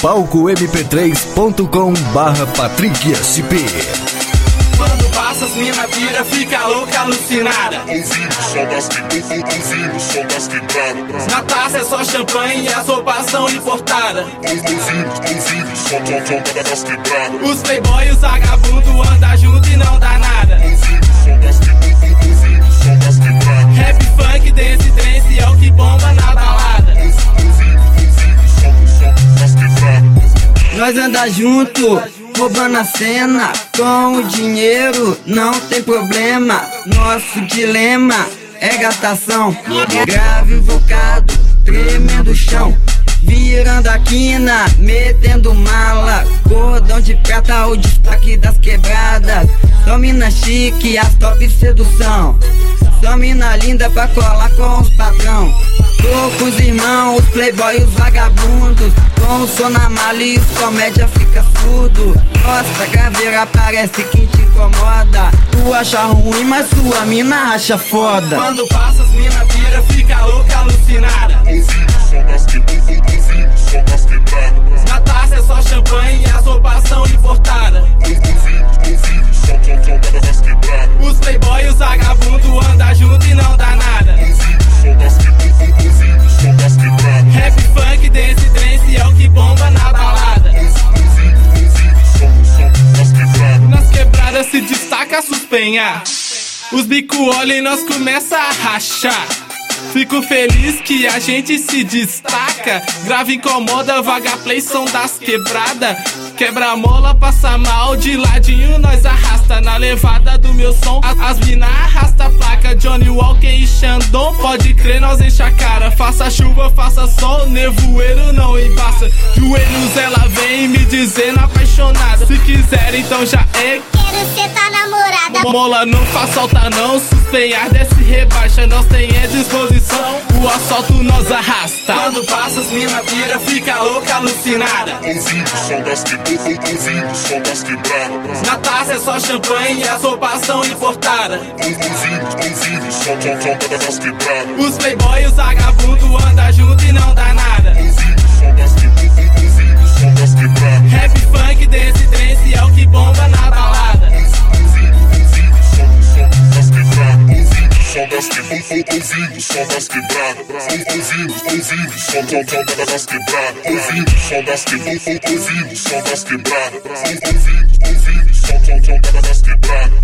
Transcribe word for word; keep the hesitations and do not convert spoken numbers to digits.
palco m p três ponto com barra Patrick S P. Quando passa as mina vira, fica louca, alucinada. Ouvindo som das quebradas, ouvindo som das quebradas. Na taça é só champanhe e a sopa são importada. Ouvindo, ouvindo som, som, som das quebradas. Os playboy e os vagabundo andam junto e não dá nada. Ouvindo som das quebradas, ouvindo som das quebradas. Rap, funk, dance, trance é o que bomba na balada. Ouvindo, ouvindo som, som das quebradas. Nós anda junto, roubando a cena. Com o dinheiro não tem problema. Nosso dilema é gastação. Grave invocado, tremendo o chão. Virando a quina, metendo mala. Cordão de prata, o destaque das quebradas. Só mina chique, as top sedução. Só mina linda pra colar com os patrão. Tô com os irmãos, os playboy e os vagabundos. Com o som na mala e os comédia fica surdo. Nossa, caveira parece que te incomoda. Tu acha ruim, mas sua mina acha foda. Quando passa as mina vira, fica louca, alucinada. Ouvindo som das quebradas, ouvindo som das quebradas. Na taça é só champanhe e a sopa são importada. Ouvindo, ouvindo som, som, som das quebradas. Os playboy e os vagabundo andam junto e não dá nada. Ouvindo som das quebradas, ouvindo som das quebradas. Rap, funk, dance, trance é o que bomba na balada. Ouvindo, ouvindo som, som das quebradas. Nas quebradas se destaca a suspenha. Os bico olham e nós começa a rachar. Fico feliz que a gente se destaca. Grave incomoda, vaga play, som das quebradas. Quebra a mola, passa mal, de ladinho nós arrasta. Na levada do meu som, as mina arrasta a placa. Johnny Walker e Xandão, pode crer, nós enche a cara. Faça chuva, faça sol, nevoeiro não embaça. Joelhos ela vem me dizendo apaixonada. Se quiser então já é. Quero ser tua namorada. Mola não faz solta não, suspenhar desce rebaixa. Nós tem é disposição, o assalto nós arrasta. Quando passa as mina vira, fica louca, alucinada. Ouvindo som das quebradas, ouvindo som das quebradas. Na taça é só champanhe e a sopa são importada. Ouvindo, ouvindo som, som, som das quebradas. Os playboy e os vagabundo andam junto e não dá nada. Ouvindo som das quebradas, ouvindo som das quebradas. Rap, funk, dance, trance é o que bomba na balada. Ouvindo, ouvindo som, som das quebradas. Ouvindo som das quebradas, ouvindo som das quebradas. Ouvindo, ouvindo som, som, som das quebradas. Ouvindo som das quebradas, ouvindo som das quebradas. Ouvindo, ouvindo som, som, som das quebradas.